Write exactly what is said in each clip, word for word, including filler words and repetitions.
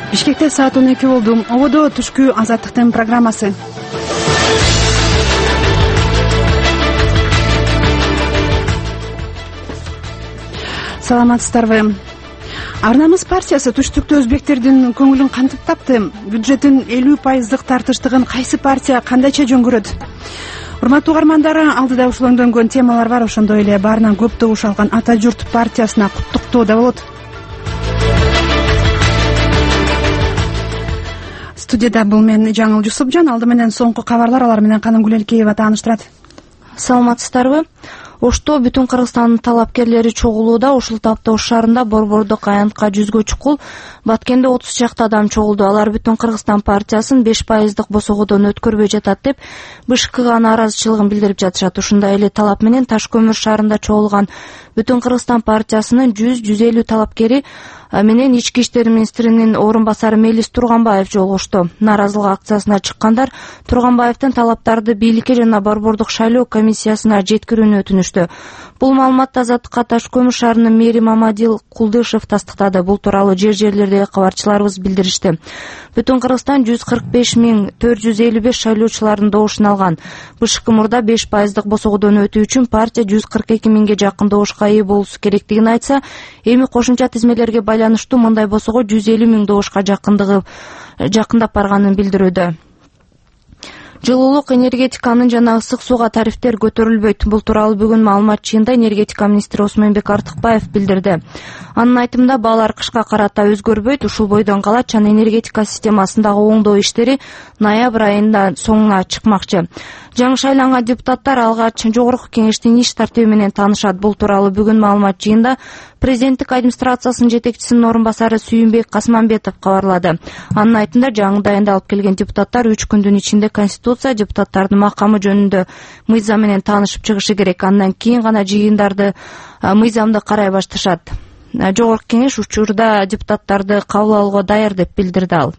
Бишкекте саат он эки болду. Ободо түшкү азаттыктын программасы. Саламатсыздарбы? Арнамыз партиясы түштүктө өзбектердин көңүлүн кантип тапты? Бюджеттин элүү пайыздык тартыштыгын кайсы партия кандайча жөнгөрөт? Урматтуу угармандары, алдыда ушул өңдөнгөн темалар бар. Ошондой эле баарынан көп добуш алган Ата журт партиясына куттуктоо да болот. Студияда бул мен Жаңыл Жусупжан. Алды менен соңку кабарлар, алар менен Каным Гүлелкеева тааныштырат. Саламатсыздарбы? Ошто бүтүн Кыргызстандын талапкерлери чогулууда. Ушул тапта Ош шаарында Борбордук аянтка жүзгө чукул, Баткенде отуз чакты адам чогулду. Алар Бүтүн Кыргызстан партиясын беш пайыздык босогодон өткөрбөй жатат деп БШКга нааразычылыгын билдирип жатышат. Ушундай эле талап менен Таш көмүр шаарында чогулган Бүтүн Кыргызстан партиясынын жүз жүз элүү талапкери менен Ички иштер министринин орун басары Мелис Турганбаев жолугушту. Нааразылык акциясына чыккандар Турганбаевдин талаптарды бийликке жана Борбордук шайлоо комиссиясына жеткирүүнү өтүнүштү. Бул маалыматты Азаттыкка Таш көмүр шаарынын мэри Мамадил Кулдышев тастыктады. Бул тууралуу жер жерлердеги кабарчыларыбыз билдиришти. Бүтүн Кыргызстан жүз кырк беш миң төрт жүз элүү беш шайлоочулардын добушун алган. БШК мурда беш пайыздык босогодон өтүү үчүн партия жүз кырк эки миңге жакын добушка ээ болуусу керектигин айтса, эми кошумча тизмелерге байланыштуу мындай босого жүз элүү миң добушка жакындыгы жакындап барганын билдирүүдө. Жылуулук, энергетиканын жана ысык сууга тарифтер көтөрүлбөйт. Бул тууралуу бүгүн маалымат жыйында энергетика министри Осмонбек Артыкбаев билдирди. Анын айтымында баалар кышка карата өзгөрбөйт, ушул бойдон калат жана энергетика системасындагы оңдоо иштери ноябрь айында соңуна чыкмакчы. Жаңы шайланган депутаттар алгач жогорку кеңештин иш тартиби менен таанышат. Бул тууралуу бүгүн маалымат жыйында президенттик администрациясынын жетекчисинин орун басары Сүйүнбек Касманбетов кабарлады. Анын айтымында жаңы дайындалып келген депутаттар үч күндүн ичинде Конституция, депутаттардын макамы жөнүндө мыйзам менен таанышып чыгышы керек. Андан кийин гана жыйындарды мыйзамды карай башташат. Жогорку кеңеш учурда депутаттарды кабыл алууга даяр деп билдирди ал.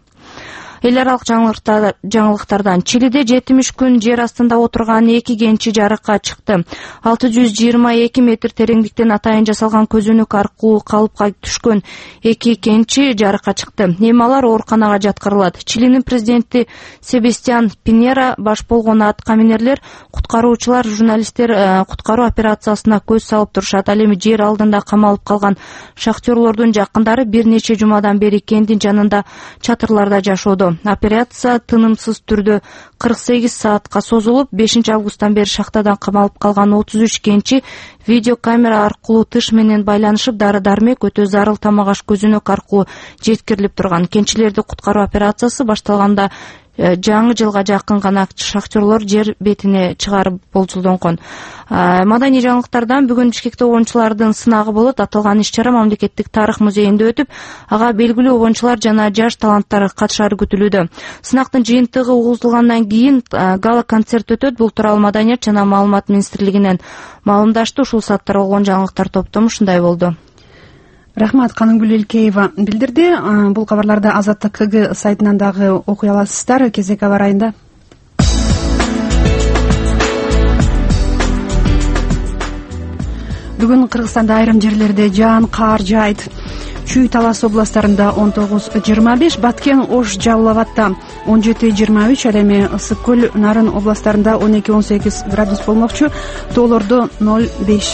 Эл аралык жаңылыктардан Чилиде жетимиш күн жер астында отурган эки кенчи жарыкка чыкты. алты жүз жыйырма эки метр тереңдиктен атайын жасалган көзөнөк аркылуу калыпка түшкөн эки кенчи жарыкка чыкты. Эми алар ооруканага жаткырылат. Чилинин президенти Себастьян Пинера баш болгон аткаминерлер, куткаруучулар, журналисттер куткаруу операциясына көз салып турушат. Ал эми жер алдында камалып калган шахтерлордун жакындары бир нече жумадан бери кенттин жанында чатырларда жашоодо. Операция тынымсыз түрдө кырк сегиз саатка созулуп, бешинчи августтан бери шахтадан камалып калган отуз үч кенчи видеокамера аркылуу тыш менен байланышып, дары-дармек, өтө зарыл тамак аш көзөнөк аркылуу жеткирилип турган. Кенчилерди куткаруу операциясы башталганда жаңы жылга жакын гана шахтерлор жер бетине чыгарып болжолдонгон. Маданий жаңылыктардан бүгүн Бишкекте обончулардын сынагы болот. Аталган иш-чара мамлекеттик тарых музейинде өтүп, ага белгилүү обончулар жана жаш таланттар катышары күтүлүүдө. Сынактын жыйынтыгы угузулгандан кийин гала концерт өтөт. Бул тууралуу Маданият жана маалымат министрлигинен маалымдашты. Ушул сааттар болгон жаңылыктар топтому ушундай болду. Рахмат, Каным Гүлелкеева билдирди. Бул кабарларды Азаттык КГ сайтынан дагы окуй аласыздар. Кезек аба ырайында. Бүгүн Кыргызстанда айрым жерлерде жаан кар жаайт. Чүй, Талас областарында он тогуз жыйырма беш, Баткен, Ош, Жалал Абадта он жети жыйырма үч, ал эми Ысык көл, Нарын областарында он эки он сегиз градус болмокчу, тоолордо ноль беш.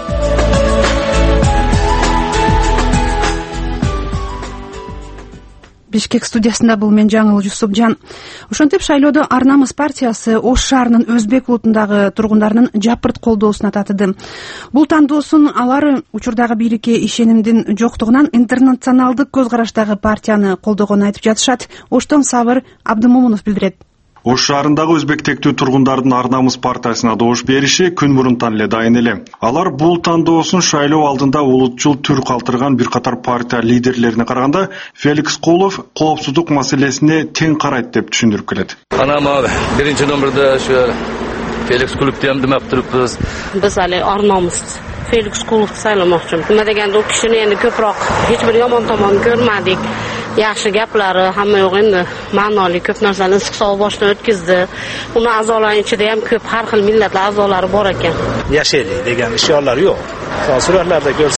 Бишкек студиясында бул мен Жаңыл Жусупжан. Ошентип шайлоодо Арнамыз партиясы Ош шаарынын өзбек улутундагы тургундарынын жапырт колдоосуна татыды. Бул тандоосун алар учурдагы бийликке ишенимдин жоктугунан интернационалдык көз караштагы партияны колдогонун айтып жатышат. Оштон Сабыр Абдымомунов билдирет. Ош шаарындагы өзбектектүү тургундардын Арнамыз партиясына добуш бериши күн мурунтан эле дайын эле. Алар бул тандоосун шайлоо алдында улутчул түр калтырган бир катар партия лидерлерине караганда Феликс Кулов коопсуздук маселесине тең карайт деп түшүндүрүп келет. Анам биринчи номерде ушу Феликс Куловду демеп турупбуз. Биз али Арнамыз Феликс Куловду сайламакчымыз. Нема дегенде, у кишини энди көпрок эч бир yomon tomon көрмөдүк. Yaxshi gaplari hamma yo'q, endi ma'noli ko'p narsani issiq sovuq boshdan o'tkazdi. Uni a'zolarining ichida ham ko'p har xil millatlar a'zolari bor ekan. Yashaylik degan ishyorlar yo'q. Suratlarda